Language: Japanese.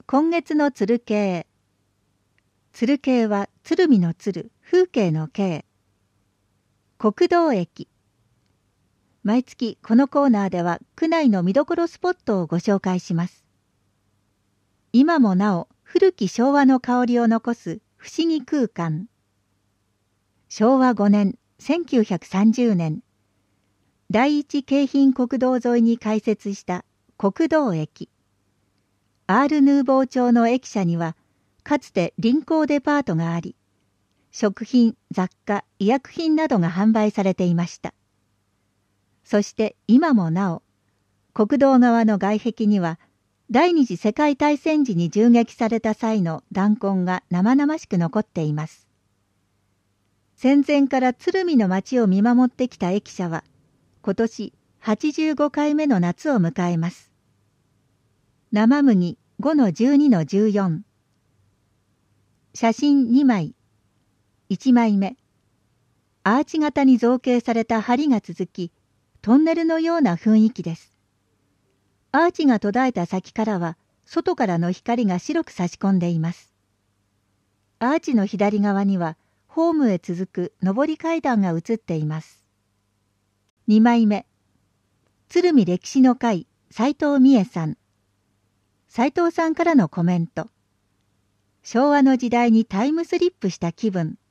今月の鶴景。鶴景は鶴見の鶴、風景の景。国道駅。毎月このコーナーでは区内の見どころスポットをご紹介します。今もなお古き昭和の香りを残す不思議空間。昭和5年、1930年、第一京浜国道沿いに開設した国道駅。アール・ヌーボー町の駅舎には、かつて臨港デパートがあり、食品、雑貨、医薬品などが販売されていました。そして今もなお、国道側の外壁には、第二次世界大戦時に銃撃された際の弾痕が生々しく残っています。戦前から鶴見の町を見守ってきた駅舎は、今年85回目の夏を迎えます。生麦 5-12-14。写真2枚。1枚目。アーチ型に造形された梁が続き、トンネルのような雰囲気です。アーチが途絶えた先からは、外からの光が白く差し込んでいます。アーチの左側には、ホームへ続く上り階段が映っています。2枚目。鶴見歴史の会、斉藤美恵さん。斉藤さんからのコメント。昭和の時代にタイムスリップした気分。